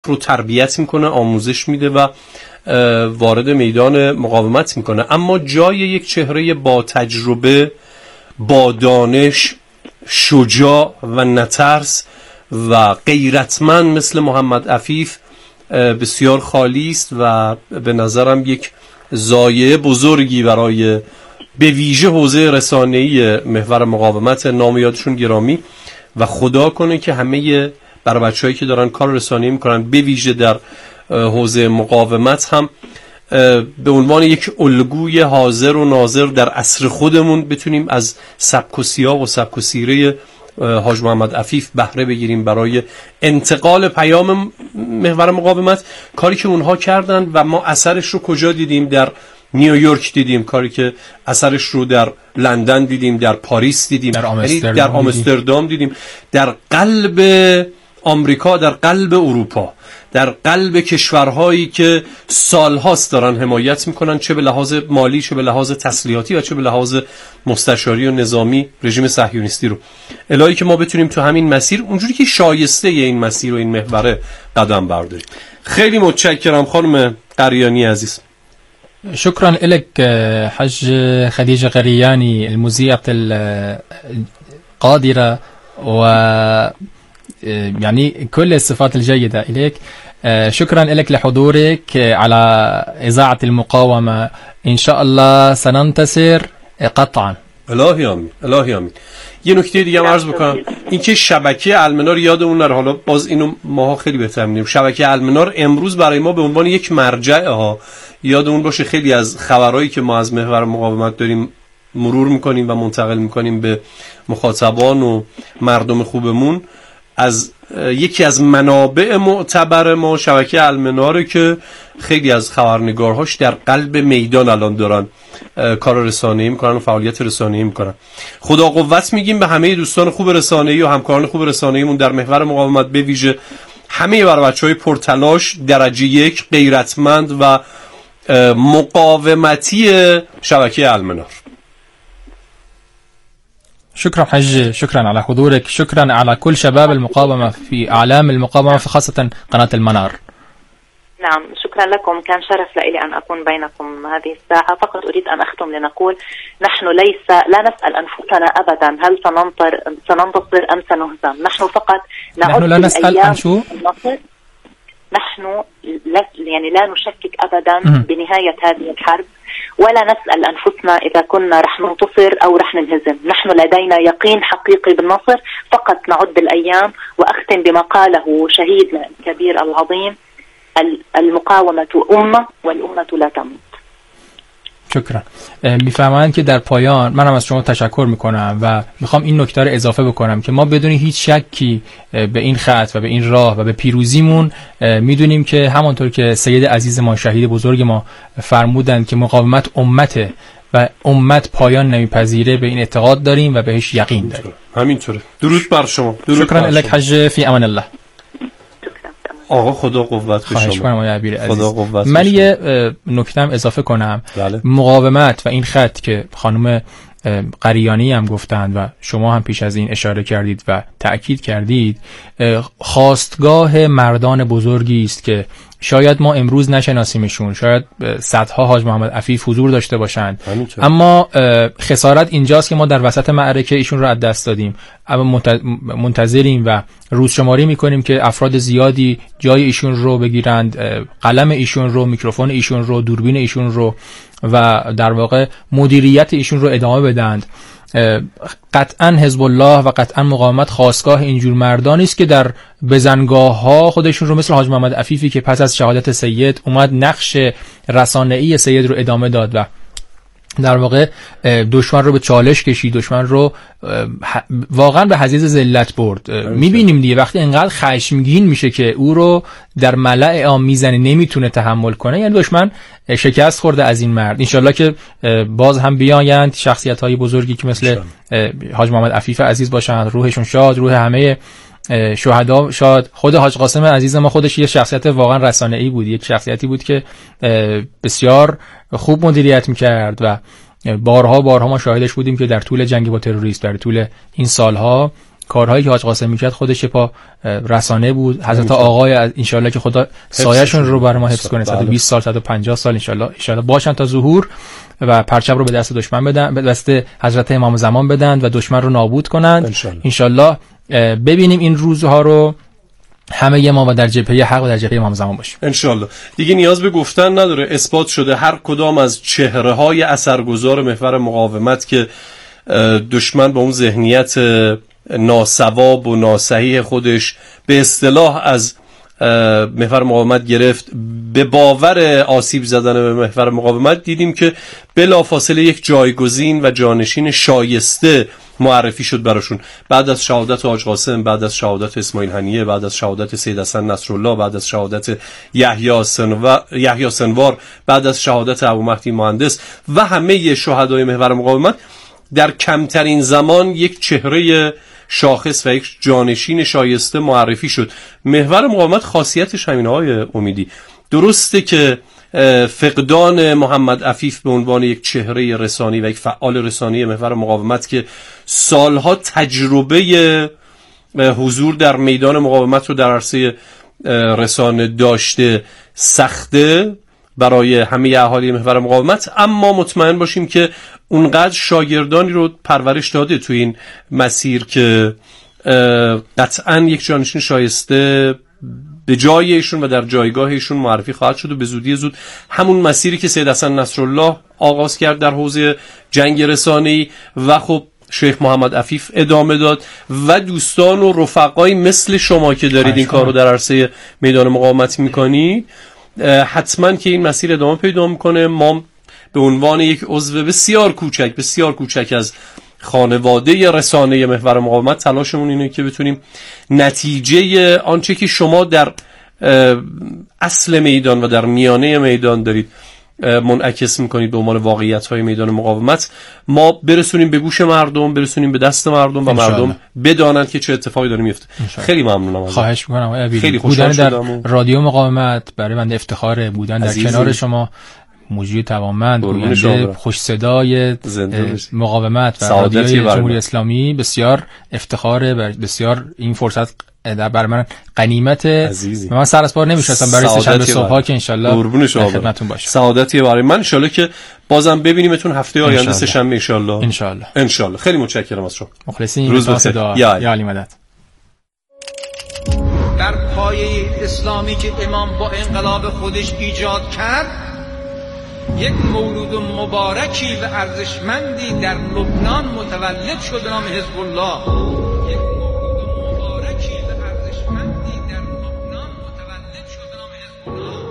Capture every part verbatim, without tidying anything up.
رو تربیت میکنه، آموزش میده و وارد میدان مقاومت میکنه. اما جای یک چهره با تجربه، با دانش، شجاع و نترس و غیرتمند مثل محمد عفیف بسیار خالی است و به نظرم یک ضایعه بزرگی برای به ویژه حوزه رسانه‌ای محور مقاومت. نام یادشون گرامی و خدا کنه که همه برای بچه‌هایی که دارن کار رسانه‌ای میکنن به ویژه در حوزه مقاومت هم به عنوان یک الگوی حاضر و ناظر در عصر خودمون بتونیم از سبک و سیاق و سبک و سیره حاج محمد عفیف بهره بگیریم برای انتقال پیام محور مقاومت. کاری که اونها کردن و ما اثرش رو کجا دیدیم؟ در نیویورک دیدیم، کاری که اثرش رو در لندن دیدیم، در پاریس دیدیم، در آمستردام, در آمستردام دیدیم، در قلب آمریکا، در قلب اروپا، در قلب کشورهایی که سالهاست دارن حمایت میکنن، چه به لحاظ مالی، چه به لحاظ تسلیحاتی و چه به لحاظ مستشاری و نظامی رژیم صهیونیستی رو. الهی که ما بتونیم تو همین مسیر اونجوری که شایسته این مسیر و این محور قدم برداریم. خیلی متشکرم خانم قریانی عزیز. شكرا لك حج خديجة قرياني المذيعة القادرة و يعني كل الصفات الجيدة إليك. شكرا لك لحضورك على إذاعة المقاومة. إن شاء الله سننتصر قطعا. الهی آمین، الهی آمین. یه نکته دیگه هم عرض بکنم، این که شبکه المنار یادمون نره، حالا باز اینو ماها خیلی بهتر می‌دونیم، شبکه المنار امروز برای ما به عنوان یک مرجع ها یادمون باشه خیلی از خبرایی که ما از محور مقاومت داریم مرور میکنیم و منتقل میکنیم به مخاطبان و مردم خوبمون، از یکی از منابع معتبر ما شبکه المناره که خیلی از خبرنگارهاش در قلب میدان الان دارن کار رسانه‌ای میکنن و فعالیت رسانه‌ای میکنن. خدا قوت میگیم به همه دوستان خوب رسانه‌ای و همکاران خوب رسانه‌ایمون در محور مقاومت، به ویژه همه برای بچهای پرتلاش درجه یک، غیرتمند و مقاومتی شبکه المنار. شكرا حج، شكرا على حضورك، شكرا على كل شباب المقاومة في أعلام المقاومة، خاصة قناة المنار. نعم، شكرا لكم، كان شرف لي أن أكون بينكم هذه الساعة. فقط أريد أن أختم لنقول نحن ليس لا نسأل أنفسنا أبدا هل سننتصر سننتصر أم سنهزم. نحن فقط نعد نحن لا نسأل عن شو؟ نحن لا يعني لا نشكك أبدا بنهاية هذه الحرب، ولا نسأل أنفسنا إذا كنا رح ننتصر أو رح ننهزم. نحن لدينا يقين حقيقي بالنصر، فقط نعد الأيام. وأختم بما قاله شهيدنا الكبير العظيم: المقاومة أمة والأمة لا تموت. شکرا. میفهمند که در پایان منم از شما تشکر میکنم و میخوام این نکته رو اضافه بکنم که ما بدون هیچ شکی به این خط و به این راه و به پیروزیمون میدونیم که همانطور که سید عزیز ما، شهید بزرگ ما فرمودند که مقاومت امته و امت پایان نمیپذیره، به این اعتقاد داریم و بهش یقین داریم. همینطوره. درود بر شما. شکرا الک حج، فی امان الله. آقا خدا قوت به شما. خدا قوت. من یه نکته‌ام اضافه کنم. بله. مقاومت و این خط که خانم قریانی هم گفتند و شما هم پیش از این اشاره کردید و تأکید کردید، خواستگاه مردان بزرگی است که شاید ما امروز نشناسیمشون، شاید صدها حاج محمد عفیف حضور داشته باشند، اما خسارت اینجاست که ما در وسط معرکه ایشون رو از دست دادیم. اما منتظریم و روزشماری میکنیم که افراد زیادی جای ایشون رو بگیرند، قلم ایشون رو، میکروفون ایشون رو، دوربین ایشون رو و در واقع مدیریت ایشون رو ادامه بدند. قطعا حزب الله و قطعا مقاومت خواستگاه اینجور مردانی است که در بزنگاه ها خودشون رو مثل حاج محمد عفیفی که پس از شهادت سید اومد نقش رسانه‌ای سید رو ادامه داد و در واقع دشمن رو به چالش کشید، دشمن رو واقعا به حضیض ذلت برد. میبینیم دیگه وقتی انقدر خشمگین میشه که او رو در ملأ عام میزنه، نمیتونه تحمل کنه، یعنی دشمن شکست خورده از این مرد. انشالله که باز هم بیایند شخصیت های بزرگی که مثل حاج محمد عفیف عزیز باشند، روحشون شاد، روح همه شهدا شاد. خود حاج قاسم عزیز ما خودش یه شخصیت واقعا رسانه‌ای بود، یک شخصیتی بود که بسیار خوب مدیریت میکرد و بارها بارها ما شاهدش بودیم که در طول جنگ با تروریست، در طول این سالها کارهایی که حاج قاسم میکرد خودش پا رسانه بود. حضرت آقای انشالله که خدا سایه‌شون رو برای ما حفظ کنه، صد و بیست سال صد و پنجاه سال انشالله انشالله باشن تا ظهور و پرچم رو به دست دشمن بدن، به دست حضرت امام زمان بدن و دشمن رو نابود کنند انشالله. ببینیم این روزها رو همه ما و در جبهه حق و در جبهه امام زمان باشیم انشالله. دیگه نیاز به گفتن نداره، اثبات شده هر کدام از چهره‌های اثرگذار محور مقاومت که دشمن با اون ذهنیت ناسواب و ناصحیح خودش به اصطلاح از محور مقاومت گرفت به باور آسیب زدن به محور مقاومت، دیدیم که بلافاصله یک جایگزین و جانشین شایسته معرفی شد براشون. بعد از شهادت حاج قاسم، بعد از شهادت اسماعیل هنیه، بعد از شهادت سید حسن نصرالله، بعد از شهادت یحیی سنوار، یحیی سنوار، بعد از شهادت ابو مهدی مهندس و همه شهدای محور مقاومت، در کمترین زمان یک چهره شاخص و یک جانشین شایسته معرفی شد. محور مقاومت خاصیتش همینه های امیدی. درسته که فقدان محمد عفیف به عنوان یک چهره رسانی و یک فعال رسانی محور مقاومت که سالها تجربه حضور در میدان مقاومت رو در عرصه رسانه داشته سخته برای همه اهالی محور مقاومت، اما مطمئن باشیم که اونقدر شاگردانی رو پرورش داده تو این مسیر که قطعاً یک جانشین شایسته به جای ایشون و در جایگاه ایشون معرفی خواهد شد و به زودی زود همون مسیری که سید حسن نصرالله آغاز کرد در حوزه جنگ رسانه‌ای و خب شیخ محمد عفیف ادامه داد و دوستان و رفقای مثل شما که دارید این کار رو در عرصه میدان مقاومت میکنید، حتما که این مسیر ادامه پیدا میکنه. ما به عنوان یک عضو بسیار کوچک بسیار کوچک از خانواده رسانه محور مقاومت تلاشمون اینه که بتونیم نتیجه آنچه که شما در اصل میدان و در میانه میدان دارید منعکس میکنید به عنوان واقعیت‌های میدان مقاومت، ما برسونیم به گوش مردم، برسونیم به دست مردم و مردم بدانند که چه اتفاقی داره میفته. خیلی ممنونم ازت. خواهش میکنم آقای عبیدی. خیلی بودن در و... رادیو مقاومت برای بنده افتخاره، بودن در کنار شما، مجری توانمند، گوینده خوش صدای مقاومت و رادیوی جمهوری اسلامی، بسیار افتخاره. بسیار این فرصت بر من غنیمت. من سر از بار نمیشستم برای سه‌شنبه صبحا که انشالله خدمتتون باشه. سعادتی برای من، انشالله که بازم ببینیمتون هفته آینده سه‌شنبه انشالله. انشالله انشالله. خیلی متشکرم از شما. مخلصین. روز بخیر. یا علی مدد. در پایه اسلامی که امام با انقلاب خودش ایجاد کرد، یک مولود مبارکی و ارزشمندی در لبنان متولد شد به نام حزب الله. یک مولود مبارکی و ارزشمندی در لبنان متولد شد به نام حزب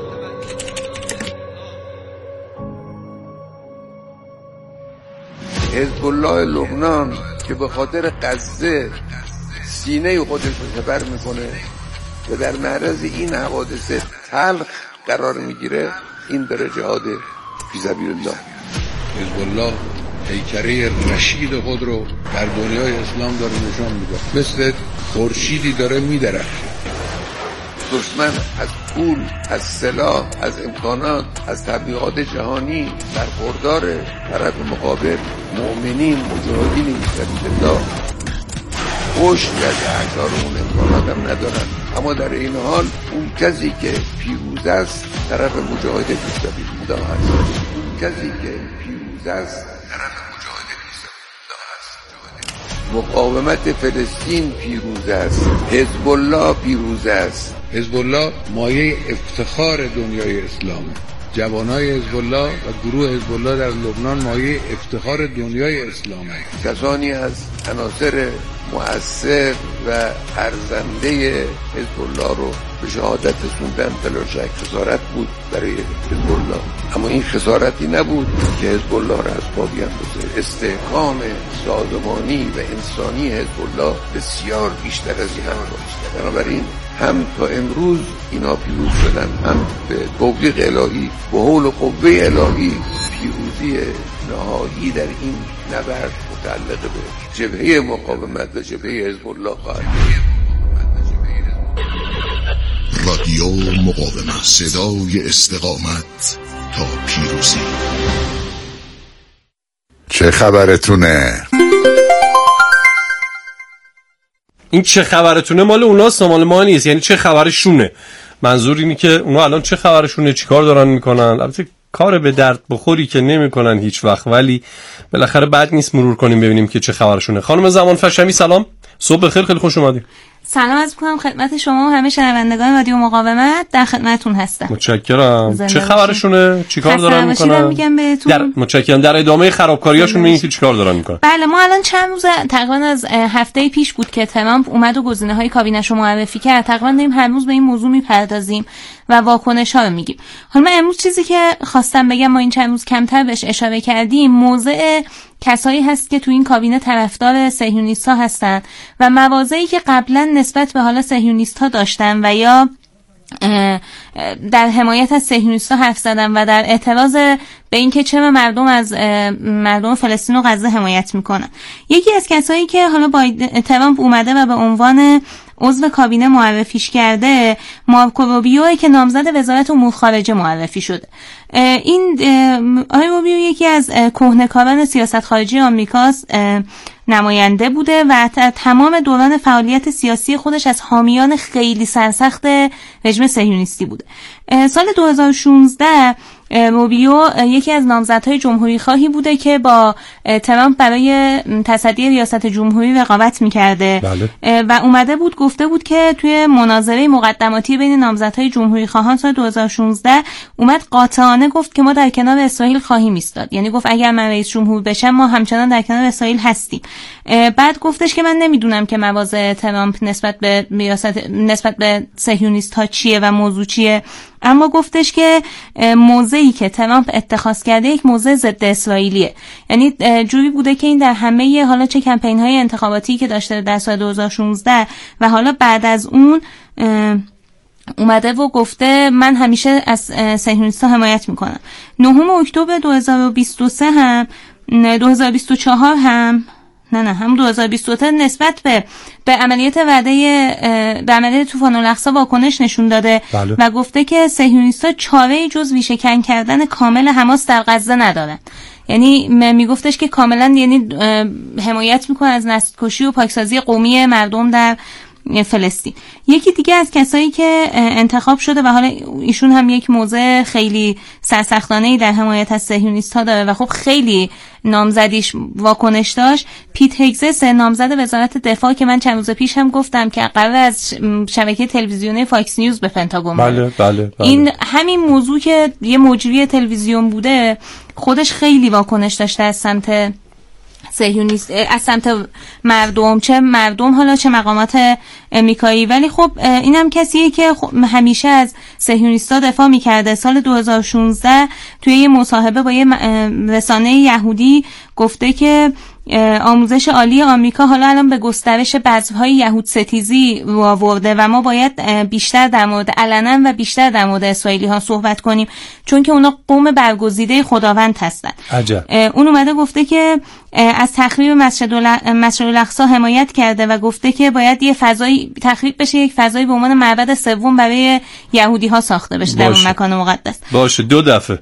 الله. حزب الله لبنان که به خاطر غزه سینه خودش رو سپر میکنه و در معرض این حوادث تلخ قرار میگیره، این داره جهاد فی سبیل الله. حزب الله پیکره رشید خود رو در دنیای اسلام داره نشان میده، مثل خورشیدی داره میدرخشه. دشمن از پول، از سلاح، از امکانات، از تبلیغات جهانی برخوردار. طرف مقابل مؤمنین مجاهدین فی سبیل الله خوش کرده اعتار اون امکانات هم ندارن، اما در این حال اون کسی که پیروز است طرف مجاهد فی سبیل الله است. اون کسی که پیروز است طرف مجاهد فی سبیل الله است. مقاومت فلسطین پیروز است، حزب الله پیروز است. حزب الله مایه افتخار دنیای اسلامه. جوانای حزب الله و گروه حزب الله در لبنان مایه افتخار دنیای اسلامه. کسانی از عناصر مؤثر و ارزنده حزب الله رو به شهادت رسوندن تلاش خسارت بود برای حزب الله، اما این خسارتی نبود که حزب الله را از پا بیندازه. استحکام سازمانی و انسانی حزب الله بسیار بیشتر از این هم باشه. بنابراین هم تا امروز اینا پیروز شدن، هم به توفیق الهی به حول و قوه الهی پیروزی نهایی در این نبرد متعلق به جبهه مقاومت و جبهه حزب الله خواهد. رادیو مقاومت، صدای استقامت تا پیروزی. چه خبرتونه؟ این چه خبرتونه مال اوناست، مال ما نیست. یعنی چه خبرشونه، منظور اینه که اونا الان چه خبرشونه، چیکار دارن میکنن. البته کار به درد بخوری که نمیکنن هیچ وقت، ولی بالاخره بد نیست مرور کنیم ببینیم که چه خبرشونه. خانم زمان فشمی سلام، صبح بخیر، خیلی خوش اومدید. سلام عرض می‌کنم خدمت شما و همه شنوندگان رادیو مقاومت، در خدمتتون هستم. متشکرم. چه خبرشونه؟ چیکار دارن میکنن؟ میگم بهتون. در متشکرم. در ادامه خرابکاریاشون میگین که چیکار دارن میکنن. بله، ما الان چند روز تقریبا از هفته پیش بود که ترامپ اومد و گزینه‌های کابینه‌شو معرفی کرد. تقریبا داریم هر روز به این موضوع میپردازیم و واکنش‌ها رو میگیم. حالا من امروز چیزی که خواستم بگم، ما این چند روز کمتر بهش اشاره کردیم، موضع کسایی هست که تو این کابینه طرفدار صهیونیست‌ها هستن و مواضعی که قبلا نسبت به حالا صهیونیست‌ها داشتن و یا در حمایت از صهیونیست‌ها حرف زدن و در اعتراض به اینکه چرا مردم از مردم فلسطین و غزه حمایت میکنن. یکی از کسایی که حالا با ترامپ اومده و به عنوان عضو کابینه معرفیش کرده، مارکو روبیو که نامزد وزارت امور خارجه معرفی شده. این آقای روبیو یکی از کهنه‌کاران سیاست خارجی آمریکاست، نماینده بوده و تمام دوران فعالیت سیاسی خودش از حامیان خیلی سرسخت رژیم صهیونیستی بوده. سال دو هزار و شانزده روبیو یکی از نامزدهای جمهوری خواهی بوده که با ترامپ برای تصدی ریاست جمهوری رقابت میکرده. بله. و اومده بود گفته بود که توی مناظره مقدماتی بین نامزدهای جمهوری خواهان سال دو هزار و شانزده اومد قاطعانه گفت که ما در کنار اسرائیل خواهیم ایستاد. یعنی گفت اگر من رئیس جمهور بشم ما همچنان در کنار اسرائیل هستیم. بعد گفتش که من نمیدونم که مواضع ترامپ نسبت به ریاست نسبت به صهیونیست ها چیه و موضوع چیه، اما گفتش که موضعی که ترامپ اتخاذ کرده یک موضع ضد اسرائیلیه. یعنی جوری بوده که این در همه حالا چه کمپین های انتخاباتی که داشته در سال دو هزار و شانزده و حالا بعد از اون اومده و گفته من همیشه از صهیونیست‌ها حمایت میکنم. نهم اکتبر دو هزار و بیست و سه هم دو هزار و بیست و چهار هم نه نه هم دو هزار و بیست و سه نسبت به به عملیات وعده به عملیات طوفان الاقصی واکنش نشون داده. بله. و گفته که صهیونیست‌ها چاره‌ای جز ریشه‌کن کردن کامل حماس در غزه ندارن. یعنی میگفتش که کاملا یعنی حمایت میکنه از نسل‌کشی و پاکسازی قومی مردم در فلسطین. یکی دیگه از کسایی که انتخاب شده و حالا ایشون هم یک موضع خیلی سرسختانه‌ای در حمایت از صهیونیست‌ها داره و خب خیلی نامزدیش واکنش داشت، پیت هگزس نامزد وزارت دفاع که من چند روز پیش هم گفتم که قرار از شبکه تلویزیونی فاکس نیوز به پنتاگون بره. بله بله بله. این همین موضوع که یه مجری تلویزیون بوده خودش خیلی واکنش داشته از سمت صهیونیست، از سمت مردم، چه مردم حالا چه مقامات امریکایی. ولی خب اینم کسیه که همیشه از صهیونیستا دفاع میکرده. سال دو هزار و شانزده توی یه مصاحبه با یه رسانه یهودی گفته که آموزش عالی آمریکا حالا الان به گسترش بذرهای یهود ستیزی رو آورده و ما باید بیشتر در مورد علنا و بیشتر در مورد اسرائیلی ها صحبت کنیم چون که اونا قوم برگزیده خداوند هستن. عجب. اون اومده گفته که از تخریب مسجد الاقصی حمایت کرده و گفته که باید یه فضای تخریب بشه، یک فضایی به عنوان معبد سوم برای یهودی ها ساخته بشه در اون مکان مقدس. باشه. دو دفعه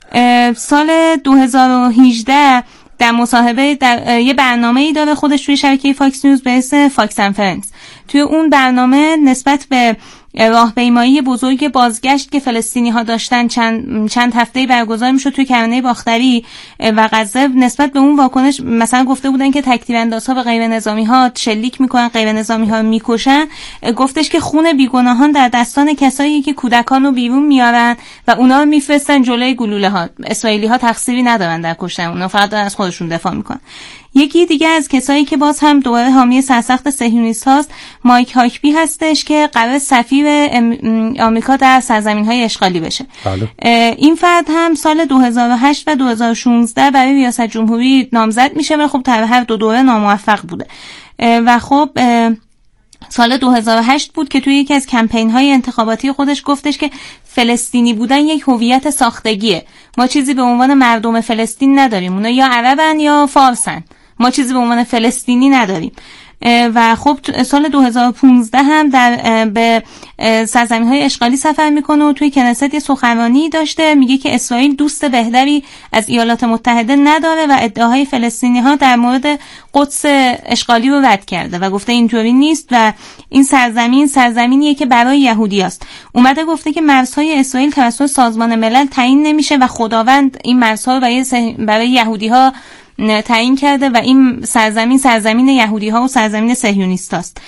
سال دو هزار و هجده در مصاحبه در یه برنامه‌ای داره خودش توی شبکه فاکس نیوز به اسم فاکس انفرنس. توی اون برنامه نسبت به راهپیمایی بزرگ بازگشت که فلسطینی ها داشتن چند چند هفته‌ای برگزار میشد توی کرانه باختری و غزه، نسبت به اون واکنش مثلا گفته بودن که تک‌تیراندازها به غیر نظامی ها شلیک میکنن، غیر نظامی ها میکشن. گفتش که خون بیگناهان در دستان کسایی که کودکان رو بیرون میارن و اونا رو میفرستن جلوی گلوله ها. اسرائیلی ها تقصیری ندارن در کشتن اونا، فقط از خودشون دفاع میکنن. یکی دیگه از کسایی که باز هم دوباره حامی سرسخت صهیونیست هاست مایک هاکبی هستش که قرار سفیر آمریکا در سرزمین‌های اشغالی بشه. بله. این فرد هم سال دو هزار و هشت و دو هزار و شانزده برای ریاست جمهوری نامزد میشه و خب در هر دو دوره ناموفق بوده و خب سال دو هزار و هشت بود که توی یکی از کمپین‌های انتخاباتی خودش گفتش که فلسطینی بودن یک هویت ساختگیه. ما چیزی به عنوان مردم فلسطین نداریم، اونا یا عربن یا فارسن، ما چیزی به عنوان فلسطینی نداریم. و خب سال دو هزار و پانزده هم در به سرزمین‌های اشغالی سفر میکنه و توی کنست یه سخنرانی داشته، میگه که اسرائیل دوست بهتری از ایالات متحده نداره و ادعاهای فلسطینی‌ها در مورد قدس اشغالی رو رد کرده و گفته اینطوری نیست و این سرزمین سرزمینیه که برای یهودیاست. اومده گفته که مرزهای اسرائیل توسط سازمان ملل تعیین نمیشه و خداوند این مرزها رو برای یهودی‌ها تعیین کرده و این سرزمین سرزمین یهودی‌ها و سرزمین صهیونیستاست.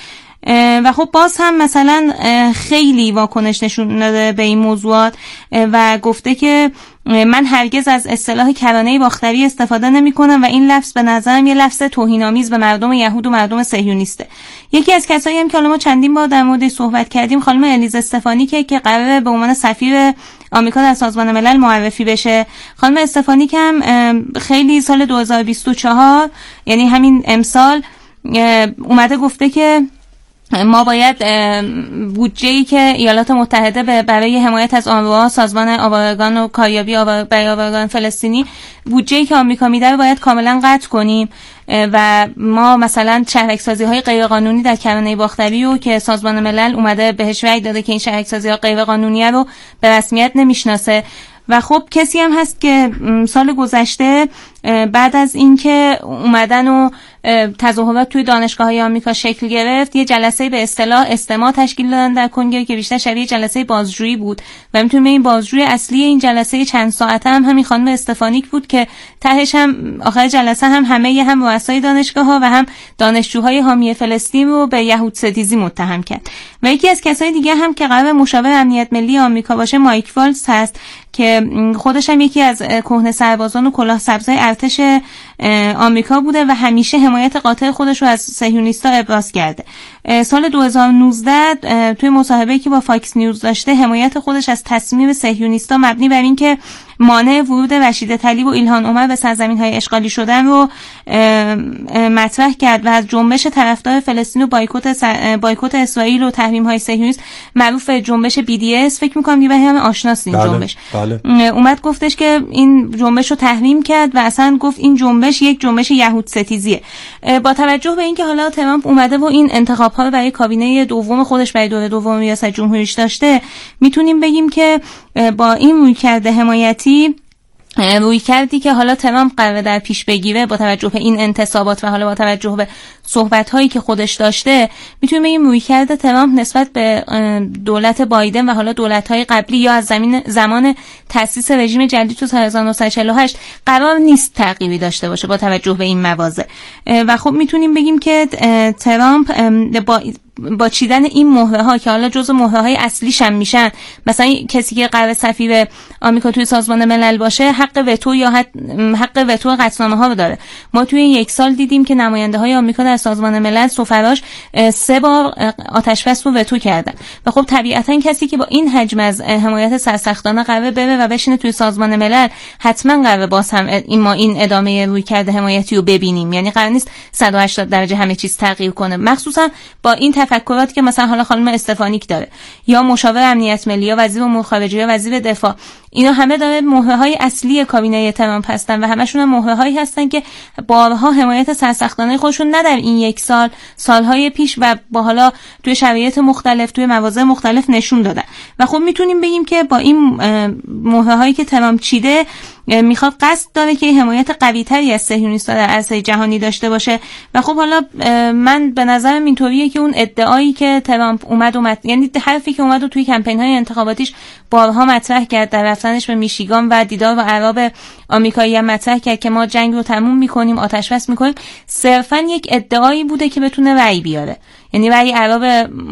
و خب باز هم مثلا خیلی واکنش نشون داده به این موضوعات و گفته که من هرگز از اصطلاح کرانه باختری استفاده نمی کنم و این لفظ به نظرم یه لفظ توهین‌آمیز به مردم یهود و مردم صهیونیسته. یکی از کسایی هم که حالا ما چندین بار در موردش صحبت کردیم خانم الیزا استفانیک که قراره به عنوان سفیر آمریکا در سازمان ملل معرفی بشه. خانم استفانیک هم خیلی سال دو هزار و بیست و چهار یعنی همین امسال اومده گفته که ما باید بودجه‌ای که ایالات متحده برای حمایت از آنروا سازمان آوارگان و کاریابی برای آوارگان فلسطینی بودجه‌ای که آمریکا میده رو باید کاملا قطع کنیم و ما مثلا شهرک‌سازی‌های غیرقانونی در کرانه باختری رو که سازمان ملل اومده بهش رأی داده که این شهرک‌سازی‌ها غیرقانونیه رو به رسمیت نمیشناسه. و خب کسی هم هست که سال گذشته بعد از اینکه اومدن و تظاهرات توی دانشگاه‌های آمریکا شکل گرفت یه جلسه به اصطلاح استماع تشکیل دادن در کنگره که بیشتر شبیه جلسه بازجویی بود و میتونیم این بازجوی اصلی این جلسه چند ساعته هم همین خانم استفانیک بود که تهش هم آخر جلسه هم همه هم رؤسای دانشگاه‌ها و هم دانشجوهای حامی فلسطین رو به یهود ستیزی متهم کرد. و یکی از کسای دیگه هم که قرار مشاور امنیت ملی آمریکا باشه مایک والتز هست که خودش هم یکی از کهنه سربازان و کلاه سبزای ارتش آمریکا بوده و همیشه حمایت قاطع خودش رو از صهیونیست‌ها ابراز کرده. سال دو هزار و نوزده توی مصاحبه‌ای که با فاکس نیوز داشته حمایت خودش از تصمیم صهیونیست‌ها مبنی بر این که مانع ورود رشید طلیب و ایلهان عمر به سرزمین‌های اشغالی شدن رو مطرح کرد و از جنبش طرفدار فلسطین و بایکوت بایکوت اسرائیل و تحریم‌های صهیونیست معروف به جنبش بی دی اس فکر می‌کنم دیگه همه آشناست این بله، جنبش. بله. اومد گفتش که این جنبش رو تحریم کرد و اصلا گفت این جنبش یک جنبش یهود ستیزیه. با توجه به اینکه حالا ترامپ اومده و این انتخاب‌ها رو برای کابینه دوم خودش برای دوره دوم ریاست جمهوریش داشته میتونیم بگیم که با این رویکرد حمایتی روی کردی که حالا ترامپ قراره در پیش بگیره با توجه به این انتصابات و حالا با توجه به صحبت‌هایی که خودش داشته میتونیم بگیم روی کرده ترامپ نسبت به دولت بایدن و حالا دولت‌های قبلی یا از زمین زمان تأسیس رژیم جدید تو سال هزار و نهصد و چهل و هشت قرار نیست تغییری داشته باشه با توجه به این مواضع. و خب میتونیم بگیم که ترامپ با با چیدن این مهره ها که حالا جزو مهره های اصلیش هم میشن، مثلا کسی که قرار سفیر آمریکا توی سازمان ملل باشه حق وتو یا حق وتو قطعنامه ها رو داره. ما توی یک سال دیدیم که نماینده های آمریکا در سازمان ملل سفراش سه بار آتش‌بس رو وتو کردن و خب طبیعتا کسی که با این حجم از حمایت سرسختانه قرار بره و بشینه توی سازمان ملل حتما قرار باز هم این ما این ادامه روی کرده حمایتی رو ببینیم، یعنی قرار نیست صد و هشتاد درجه همه چیز تغییر کنه، مخصوصا با این تفکراتی که مثلا حالا خانم استفانیک داره یا مشاور امنیت ملی یا وزیر امور خارجه یا وزیر دفاع، اینا همه داره مهره‌های اصلی کابینه ترامپ هستن و همشون هم مهره‌هایی هستن که بارها حمایت سرسختانه خودشون نه در این یک سال، سالهای پیش و با حالا توی شرایط مختلف توی مواضع مختلف نشون دادن. و خب میتونیم بگیم که با این مهره‌هایی که ترامپ چیده میخواد قصد داره که حمایت قوی‌تری از صهیونیست‌ها در عرصه جهانی داشته باشه. و خب حالا من به نظرم اینطوریه که اون ادعایی که ترامپ اومد اومد یعنی حرفی که اومد و توی کمپین‌های انتخاباتیش بارها مطرح کرد، در رفتنش به میشیگان و دیدار با اعراب آمریکایی هم مطرح کرد که ما جنگ رو تموم می‌کنیم، آتش بس می‌کنیم، صرفاً یک ادعایی بوده که بتونه رأی بیاره، یعنی رأی اعراب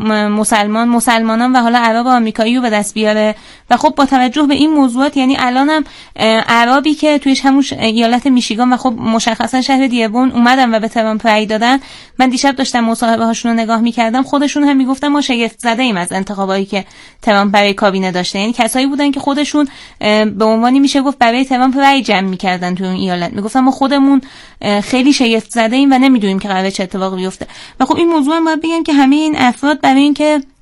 مسلمان مسلمانان و حالا اعراب آمریکایی رو به دست بیاره. و خب با توجه به این موضوعات یعنی الانم اعرابی که تویش همون ایالت میشیگان و خب مشخصا شهر دیربون اومدن و به ترامپ رأی دادن، من دیشب داشتم مصاحبه هاشون رو نگاه می‌کردم، خودشون هم میگفتن ما شگفت زده ایم از انتخابایی که ترامپ برای کابینه داشته، یعنی کسایی بودن که خودشون به عنوانی میشه گفت برای ترامپ رأی جمع می‌کردن تو اون ایالت، میگفتن ما خودمون خیلی شگفت زده ایم و نمیدونیم که قراره چه اتفاقی بیفته. و خب این موضوع هم باید بگم که همه این افراد برای اینکه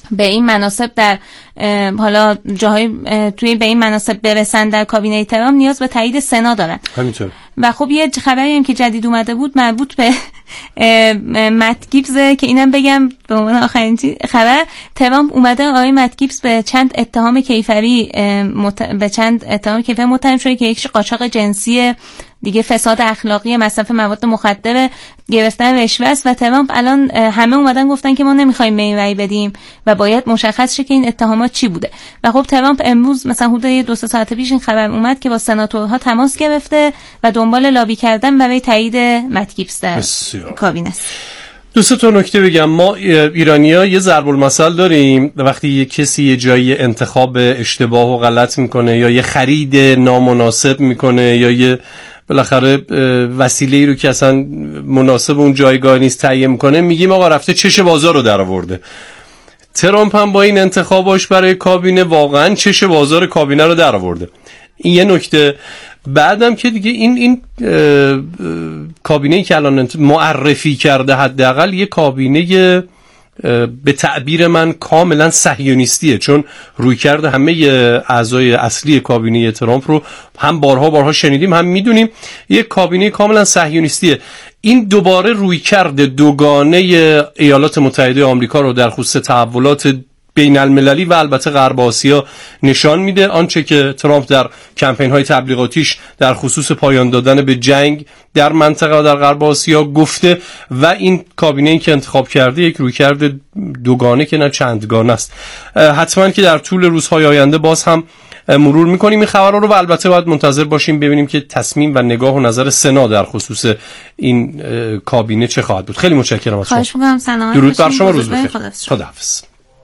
به این مناصب در حالا جاهای توی به این مناصب برسن در کابینه ترامپ نیاز به تایید سنا دارن. همینطور. و خب یه خبری هم که جدید اومده بود مربوط به مت گیبز که اینم بگم به عنوان آخرین خبر، ترامپ اومده آقای مت گیبز به چند اتهام کیفری مت... به چند اتهام کیفری متهم شده که یکیش قاچاق جنسی، دیگه فساد اخلاقی، مصرف مواد مخدر، گرفتن رشوه است و ترامپ الان همه اومدن گفتن که ما نمیخوایم به این رأی بدیم و باید مشخص شه که این اتهامات چی بوده. و خب ترامپ امروز مثلا حدود دو سه ساعت پیش این خبر اومد که با سناتورها تماس گرفته و دنبال لابی کردن برای تایید مت گیبز در کابینه است. دو سه تا نکته بگم. ما ایرانی‌ها یه ضرب المثل داریم، وقتی یه کسی یه جایی انتخاب اشتباه و غلط میکنه یا یه خرید نامناسب میکنه یا یه بالاخره وسیله‌ای رو که اصلا مناسب اون جایگاه نیست تهیه میکنه، میگیم آقا رفته چش بازار رو در آورده. ترامپ هم با این انتخاباش برای کابینه واقعا چش بازار کابینه رو در آورده. این یه نکته. بعدم که دیگه این این کابینه‌ای که الان معرفی کرده حداقل یه کابینه به تعبیر من کاملا صهیونیستیه، چون روی کرده همه اعضای اصلی کابینه ترامپ رو هم بارها بارها شنیدیم هم میدونیم، یه کابینه کاملا صهیونیستیه. این دوباره روی کرده دوگانه ایالات متحده آمریکا رو در خصوص تحولات بین المللی و البته غرب آسیا نشان میده. آنچه که ترامپ در کمپین های تبلیغاتیش در خصوص پایان دادن به جنگ در منطقه و در غرب آسیا گفته و این کابینه‌ای که انتخاب کرده یک رویکرد دوگانه که نه چندگانه است. حتما که در طول روزهای آینده باز هم مرور میکنیم این خبرها رو و البته باید منتظر باشیم ببینیم که تصمیم و نگاه و نظر سنا در خصوص این کابینه چه خواهد بود. خیلی متشکرم از شما. درود بر شما، روز بخیر. خداحافظ.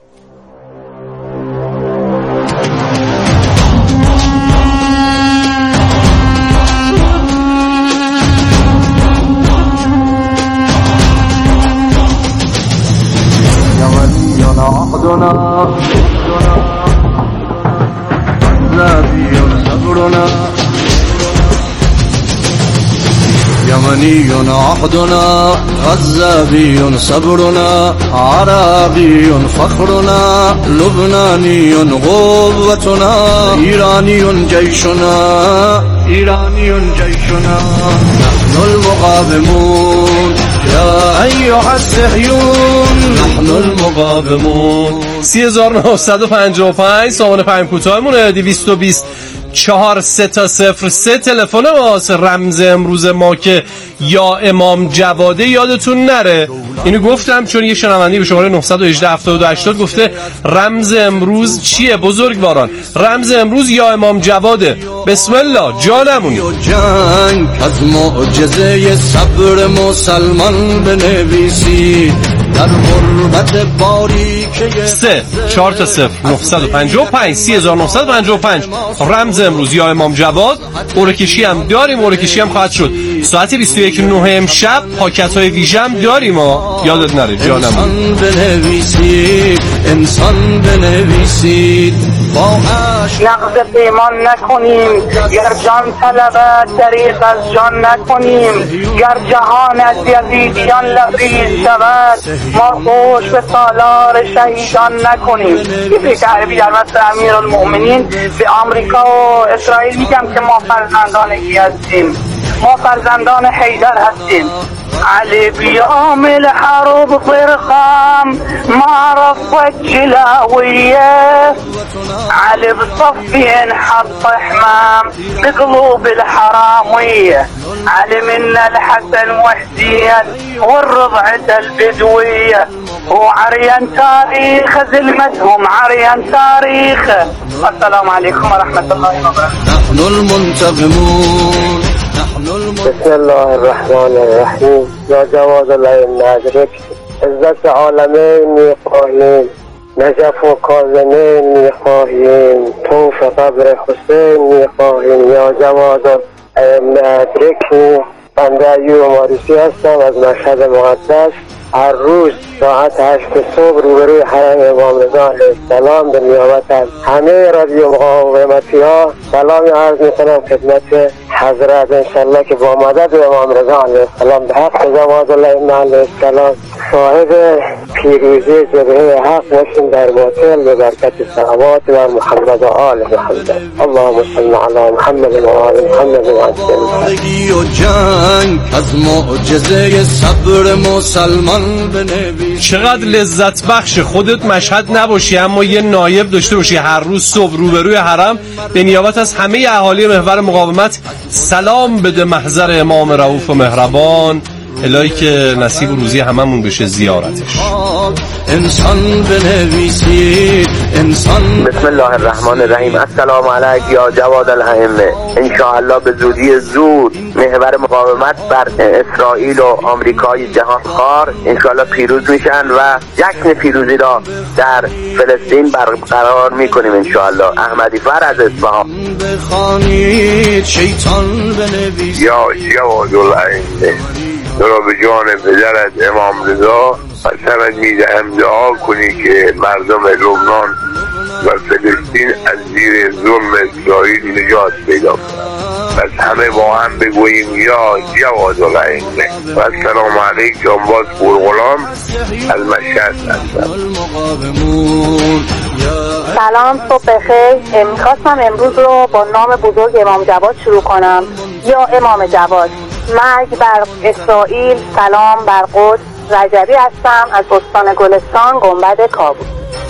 عقدنا عذابي صبرنا يمني عقدنا عذابي صبرنا عراقي فخرنا لبناني قوتنا إيراني جيشنا إيراني جيشنا نحن المقاومون يا أيها الصهيون نحن المقاومون. سی هزار و نهصد و پنجاه و پنج سامان پیام کوتاهمونه دویست و بیست چهار سه تا صفر سه تلفن واسه رمز امروز ما که یا امام جواده. یادتون نره اینو گفتم چون یه شنونده به شماره نه یک هشت هفتاد و دو هشتاد گفته رمز امروز چیه بزرگواران؟ رمز امروز یا امام جواده. بسم الله جانمونی. جنگ از معجزه صبر مسلمان بنویسی در غربت باریکه سه چهار تا صفر نه پنج پنج سی هزار و نهصد و پنجاه و پنج رمز امروز یا امام جواد. اورکشی هم داریم، اورکشی هم خواهد شد ساعت بیست و یک و نه امشب. پاکت های ویژه هم داریم ها، یادت نره جانم. انسان بنویسید انسان بنویسید با عشق نقض پیمان نکنیم، گر جان طلبت دریغ از جان نکنیم، گر جهان از یزیدیان لبریز شود ما خوش به سالار شهیدان نکنیم. یه پیک عربی در مثل امیر المؤمنین به آمریکا و اسرائیل میگم که ما فرزندان کی هستیم؟ ما فرزندان حیدر هستیم. علی بیامل حرب فرقام ما رفت جلاوية علي بصفي انحط حمام بقلوب الحرامية علي منا الحسن وحسين والرضعة البدوية وعريان تاريخ زلمتهم عريان تاريخ. السلام عليكم ورحمة الله وبركاته. نحن المنتقمون. بسم الله الرحمن الرحیم. یا جواد الله ندرک عزت عالمین میخواهیم، نجف و کاظمین میخواهیم، توف قبر حسین میخواهیم. یا جواد ندرک بنده ایوب ماریسی هستم از مشهد مقدس. هر روز ساعت هشت صبح روبروی حرم امام رضا علیه السلام به نیابت از همه رادیو مقاومتی ها سلامی عرض میکنم خدمت حضرت، انشالله که با مدد امام رضا علیه السلام به حق جواد الله علیه السلام صاحب پیروزی جبهه حق باشیم در باطل به برکت صلوات و محمد و آل محمد. اللهم صل علی محمد و آل محمد و عجل و جنگ از معجزه صبر مسلمان بنویس. چقدر لذت بخش خودت مشهد نباشی اما یه نایب داشته باشی هر روز صبح روبروی حرم به نیابت از همه اهالی محور مقاومت سلام بده محضر امام رؤوف و مهربان، الهی که نصیب روزی هممون بشه زیارتش. انسان بنویسید انسان. بسم الله الرحمن الرحیم. السلام علیک یا جواد الائمه. ان شاء الله به زودی زود محور مقاومت بر اسرائیل و آمریکای جهانخوار ان شاء الله پیروز میشن و جشن پیروزی را در فلسطین برقرار میکنیم ان شاء الله. احمدی فر از اصفهان. بخوانید شیطان بنویسید. یا جواد الائمه را به جان پدرت امام رضا سند میدهم دعا کنی که مردم لبنان و فلسطین از زیر ظلم اسرائیل نجات پیدا کنند. پس همه با هم بگوییم یا جواد الائمه. و السلام علیکم. جانباز پورغلام از مشهد هستم. سلام، صبح بخیر. میخواستم امروز رو با نام بزرگ امام جواد شروع کنم. یا امام جواد، مرگ بر اسرائیل، سلام بر قدس. رجبی هستم از استان گلستان، گنبد کابل.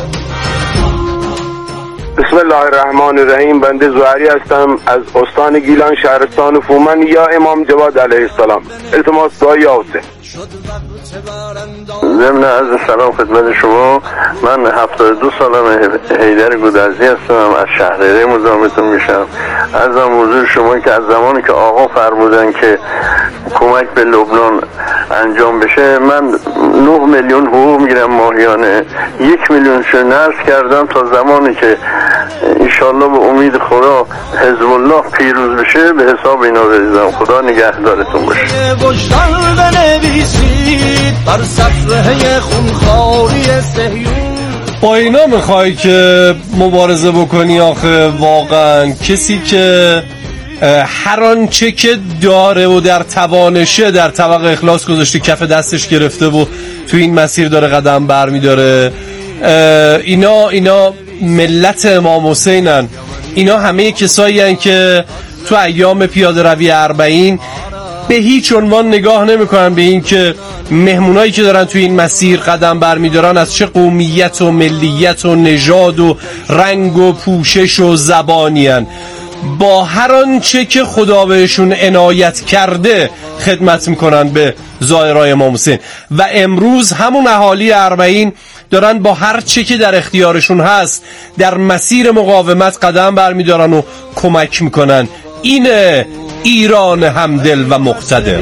بسم الله الرحمن الرحیم. بنده زهری هستم از استان گیلان، شهرستان فومن. یا امام جواد علیه السلام. التماس دعای حسین. ضمن عرض سلام خدمت شما. من هفتاد و دو سالم، حیدر گودرزی هستم، از شهریه مزاحمتون میشم. عرضم حضور شما که از زمانی که آقا فرمودن که کمک به لبنان انجام بشه من نه میلیون حقوق میگیرم ماهیانه. یک میلیون شو نرس کردم تا زمانی که انشالله به امید خدا حزب الله پیروز بشه به حساب اینا بریزم. خدا نگهدارتون باشه. بر صفحه خونخواری صهیون. با اینا میخوای که مبارزه بکنی؟ آخه واقعا کسی که هر آنچه که داره و در توانشه در طبق اخلاص گذاشته کف دستش گرفته و تو این مسیر داره قدم بر میداره، اینا اینا ملت امام حسینن. اینا همه کسایی هن که تو ایام پیاده روی اربعین به هیچ عنوان نگاه نمیکنن به این که مهمونایی که دارن تو این مسیر قدم برمیدارن از چه قومیت و ملیت و نژاد و رنگ و پوشش و زبانی هن. با هر آنچه که خدا بهشون عنایت کرده خدمت میکنن به زائرای امام حسین. و امروز همون اهالی اربعین دارن با هر چه که در اختیارشون هست در مسیر مقاومت قدم برمیدارن و کمک میکنن. اینه ایران همدل و مقتدر.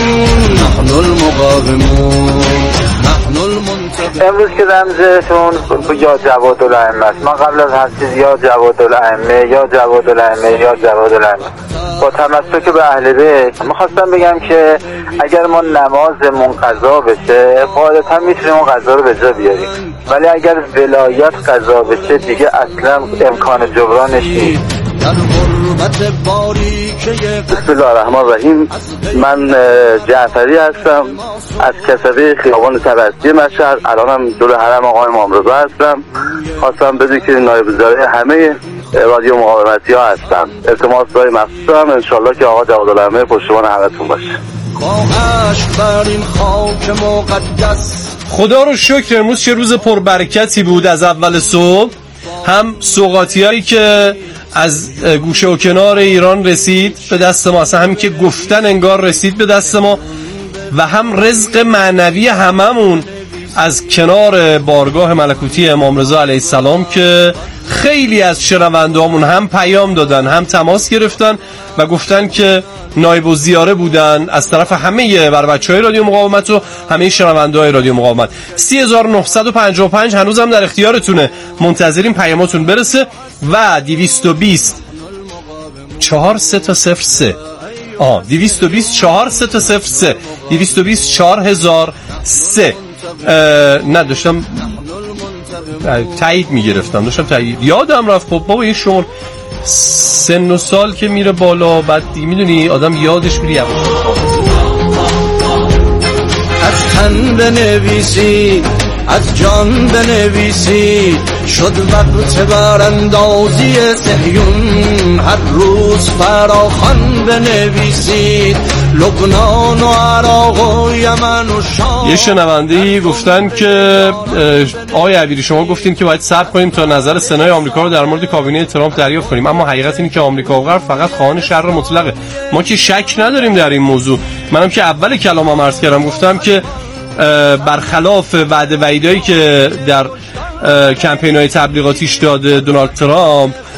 امروز که رمزشون یا جواد الائمه است. من قبل از هر چیز یا جواد الائمه یا جواد الائمه یا جواد الائمه با تمسک به اهل بیت میخواستم بگم که اگر ما نمازمون قضا بشه قاعدتا میتونیم اون قضا رو به جا بیاریم، ولی اگر ولایت قضا بشه دیگه اصلا امکان جبرانش نیست. بسم الله الرحمن الرحیم. من جعفری هستم از کسبه خیابان تبستی مشهد. الانم دور حرم آقای امام رضا هستم. خواستم بدون که نایب وزرای همه رادیو مقاومتی ها هستم. التماس دعای مخصوص هم انشالله که آقا جواد الائمه پشتیبان همتون باشه. خدا رو شکر امروز چه روز پربرکتی بود. از اول صبح هم سوغاتی هایی که از گوشه و کنار ایران رسید به دست ما، اصلا همین که گفتن انگار رسید به دست ما، و هم رزق معنوی هممون از کنار بارگاه ملکوتی امام رضا علیه السلام که خیلی از شنوندهامون هم پیام دادن هم تماس گرفتن و گفتن که نایب و زیاره بودن از طرف همه بر بچهای رادیو مقاومت و همه شنونده‌های رادیو مقاومت. سی هزار و نهصد و پنجاه و پنج هنوزم در اختیارتونه، منتظریم پیاماتون برسه. و دویست و بیست چهار سه تا صفر سه آه دویست و بیست چهار سه تا صفر سه دویست و بیست چهار هزار سه نه داشتم تایید میگرفتم داشتم تایید یادم رفت. خب بابا این شما سن و سال که میره بالا بعد میدونی آدم یادش میره. از تن بنویسید، از جان بنویسید. شد وقت براندازی صهیون، هر روز فراخوان بنویسید. لبنان و عراق و یمن و شام. یه شنونده‌ای گفتن که آقای عبیری شما گفتین که باید صبر کنیم تا نظر سنای آمریکا رو در مورد کابینه ترامپ دریافت کنیم، اما حقیقت اینه که آمریکا و غرب فقط خواهان شر مطلقه. ما که شک نداریم در این موضوع. منم که اول کلامم عرض کردم، گفتم که برخلاف وعده وعیدایی که در کمپین‌های تبلیغاتیش داده دونالد ترامپ،